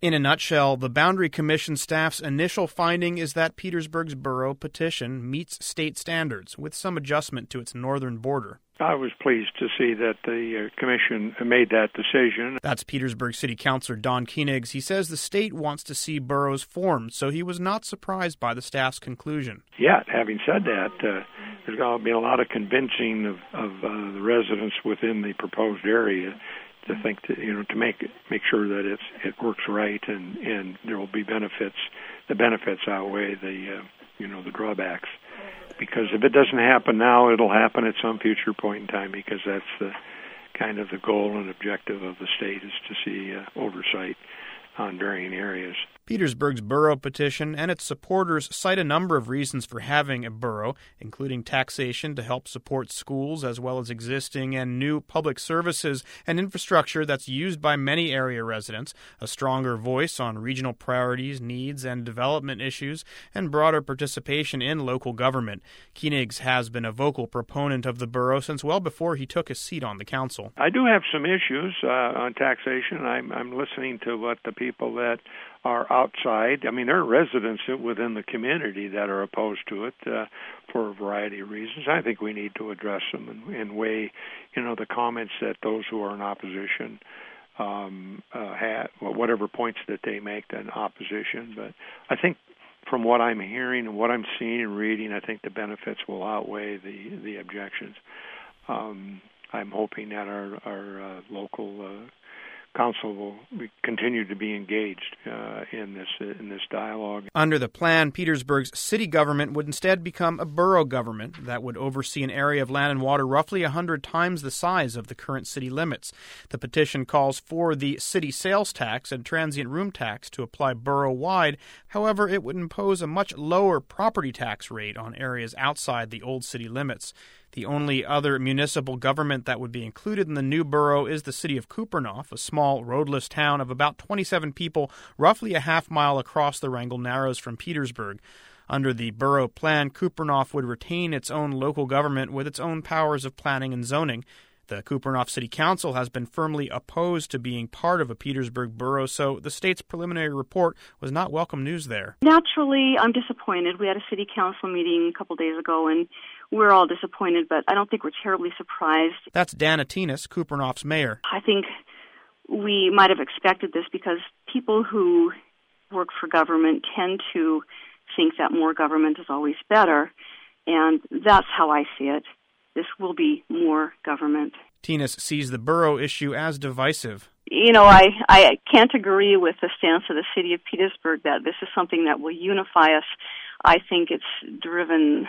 In a nutshell, the Boundary Commission staff's initial finding is that Petersburg's borough petition meets state standards, with some adjustment to its northern border. I was pleased to see that the commission made that decision. That's Petersburg City Councilor Don Koenigs. He says the state wants to see boroughs formed, so he was not surprised by the staff's conclusion. Yet, having said that, there's going to be a lot of convincing of the residents within the proposed area to think that, to make sure that it works right and there will be benefits. The benefits outweigh the drawbacks. Because if it doesn't happen now, it'll happen at some future point in time, because that's the kind of the goal and objective of the state, is to see oversight on varying areas. Petersburg's borough petition and its supporters cite a number of reasons for having a borough, including taxation to help support schools, as well as existing and new public services and infrastructure that's used by many area residents, a stronger voice on regional priorities, needs, and development issues, and broader participation in local government. Koenigs has been a vocal proponent of the borough since well before he took a seat on the council. I do have some issues on taxation. I'm listening to what the people that are outside. I mean, there are residents within the community that are opposed to it for a variety of reasons. I think we need to address them and weigh, the comments that those who are in opposition have, whatever points that they make in opposition. But I think from what I'm hearing and what I'm seeing and reading, I think the benefits will outweigh the objections. I'm hoping that our local Council will continue to be engaged in this dialogue. Under the plan, Petersburg's city government would instead become a borough government that would oversee an area of land and water roughly 100 times the size of the current city limits. The petition calls for the city sales tax and transient room tax to apply borough-wide. However, it would impose a much lower property tax rate on areas outside the old city limits. The only other municipal government that would be included in the new borough is the city of Kupernof, a small roadless town of about 27 people, roughly a half-mile across the Wrangell Narrows from Petersburg. Under the borough plan, Kupernof would retain its own local government with its own powers of planning and zoning. The Kupernof City Council has been firmly opposed to being part of a Petersburg borough, so the state's preliminary report was not welcome news there. Naturally, I'm disappointed. We had a city council meeting a couple days ago, and we're all disappointed, but I don't think we're terribly surprised. That's Dana Tinas, Kupernof's mayor. I think we might have expected this because people who work for government tend to think that more government is always better, and that's how I see it. This will be more government. Tinas sees the borough issue as divisive. I can't agree with the stance of the city of Petersburg that this is something that will unify us. I think it's driven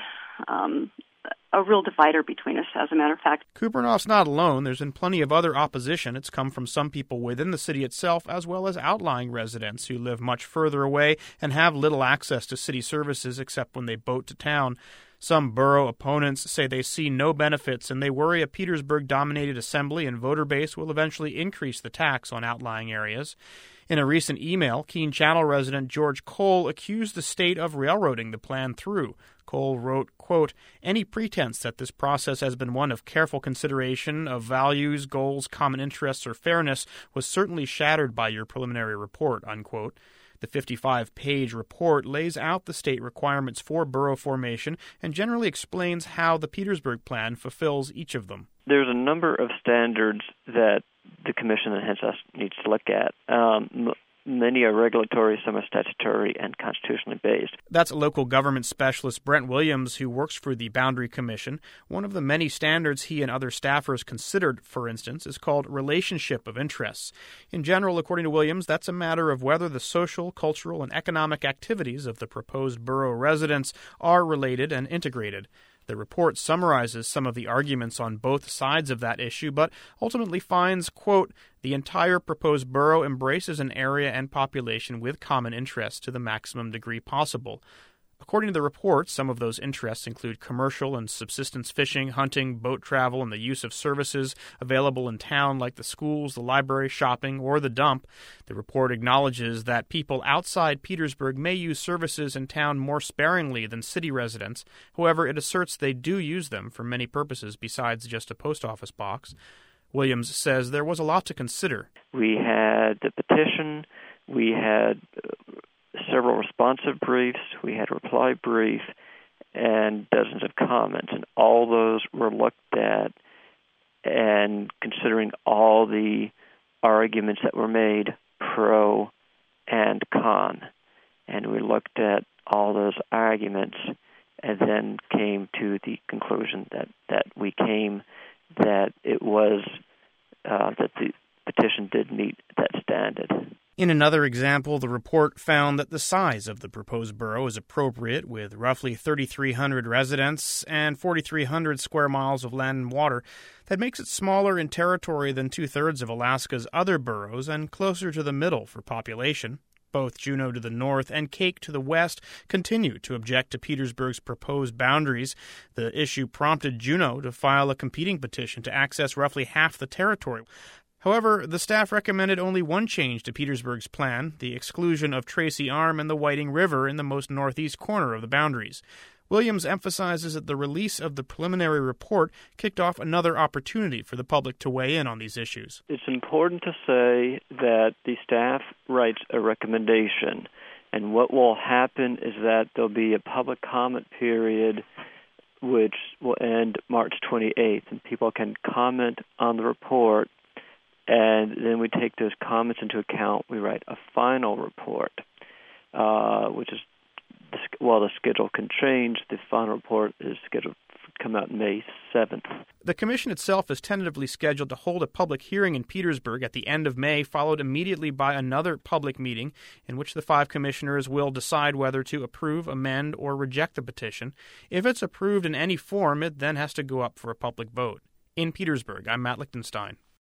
a real divider between us, as a matter of fact. Kupernof's not alone. There's been plenty of other opposition. It's come from some people within the city itself, as well as outlying residents who live much further away and have little access to city services except when they boat to town. Some borough opponents say they see no benefits, and they worry a Petersburg-dominated assembly and voter base will eventually increase the tax on outlying areas. In a recent email, Keene Channel resident George Cole accused the state of railroading the plan through. Cole wrote, quote, "Any pretense that this process has been one of careful consideration of values, goals, common interests, or fairness was certainly shattered by your preliminary report," unquote. The 55-page report lays out the state requirements for borough formation and generally explains how the Petersburg plan fulfills each of them. There's a number of standards that the Commission and hence us needs to look at. Many are regulatory, some are statutory and constitutionally based. That's local government specialist Brent Williams, who works for the Boundary Commission. One of the many standards he and other staffers considered, for instance, is called relationship of interests. In general, according to Williams, that's a matter of whether the social, cultural, and economic activities of the proposed borough residents are related and integrated. The report summarizes some of the arguments on both sides of that issue, but ultimately finds, quote, "The entire proposed borough embraces an area and population with common interests to the maximum degree possible." According to the report, some of those interests include commercial and subsistence fishing, hunting, boat travel, and the use of services available in town like the schools, the library, shopping, or the dump. The report acknowledges that people outside Petersburg may use services in town more sparingly than city residents. However, it asserts they do use them for many purposes besides just a post office box. Williams says there was a lot to consider. We had the petition, We had several responsive briefs, we had a reply brief, and dozens of comments, and all those were looked at, and considering all the arguments that were made pro and con. And we looked at all those arguments and then came to the conclusion that we came, that it was that the petition did meet that standard. In another example, the report found that the size of the proposed borough is appropriate, with roughly 3,300 residents and 4,300 square miles of land and water. That makes it smaller in territory than two-thirds of Alaska's other boroughs and closer to the middle for population. Both Juneau to the north and Cake to the west continue to object to Petersburg's proposed boundaries. The issue prompted Juneau to file a competing petition to access roughly half the territory. However, the staff recommended only one change to Petersburg's plan, the exclusion of Tracy Arm and the Whiting River in the most northeast corner of the boundaries. Williams emphasizes that the release of the preliminary report kicked off another opportunity for the public to weigh in on these issues. It's important to say that the staff writes a recommendation, and what will happen is that there'll be a public comment period which will end March 28th, and people can comment on the report, and then we take those comments into account. We write a final report, which is, while the schedule can change, the final report is scheduled to come out May 7th. The commission itself is tentatively scheduled to hold a public hearing in Petersburg at the end of May, followed immediately by another public meeting in which the 5 commissioners will decide whether to approve, amend, or reject the petition. If it's approved in any form, it then has to go up for a public vote. In Petersburg, I'm Matt Lichtenstein.